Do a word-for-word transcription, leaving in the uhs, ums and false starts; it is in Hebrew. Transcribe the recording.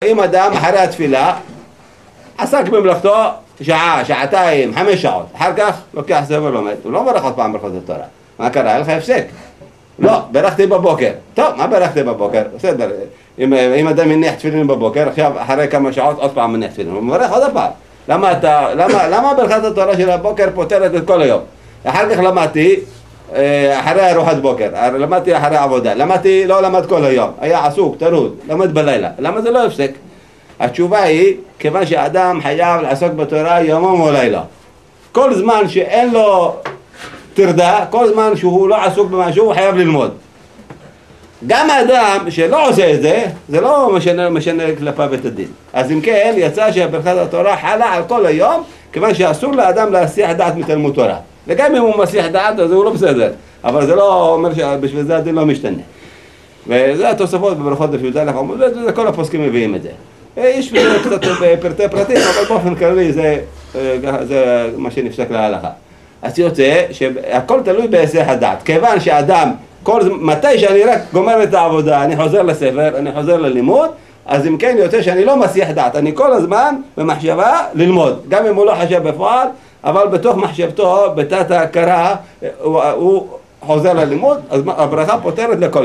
אם אדם אחרי התפילה עסק במלאכתו שעה, שעתיים, חמש שעות, אחר כך לוקח ספר לומד, הוא לא מברך עוד פעם ברכות התורה. מה קרה? היה לך הפסק. לא, ברכתי בבוקר. טוב, מה ברכתי בבוקר? בסדר, אם, אם אדם מניח תפילין בבוקר, עכשיו אחרי כמה שעות עוד פעם מניח תפילין, הוא מברך עוד פעם. למה אתה, למה, למה ברכת התורה של הבוקר פותרת את כל היום? אחר כך למדתי, אחרי ארוחת בוקר, למדתי אחרי עבודה, למדתי, לא למד כל היום, היה עסוק, טרוד, למד בלילה. למה זה לא הפסק? התשובה היא, כיוון שאדם חייב לעסוק בתורה יומם ולילה. כל זמן שאין לו תרדה, כל זמן שהוא לא עסוק במשהו, הוא חייב ללמוד. גם האדם שלא עושה את זה, זה לא משנה, משנה כלפיו את הדין. אז אם כן, יצא שברכת התורה חלה על כל היום, כיוון שאסור לאדם להסיח דעת מתלמוד תורה. וגם אם הוא מסיח דעת, אז הוא לא בסדר. אבל זה לא אומר שבשביל זה הדין לא משתנה. וזה התוספות בברכות דף י"א, וזה כל הפוסקים מביאים את זה. יש בזה קצת פרטי פרטים, אבל באופן כללי זה, זה מה שנפסק להלכה. אז יוצא שהכל תלוי בהיסח הדעת. כיוון שאדם, כל, מתי שאני רק גומר את העבודה, אני חוזר לספר, אני חוזר ללימוד, אז אם כן יוצא שאני לא מסיח דעת, אני כל הזמן במחשבה ללמוד. גם אם הוא לא חשב בפועל, אבל בתוך מחשבתו, בתת ההכרה, הוא, הוא חוזר ללימוד, אז הברכה פותרת לכל.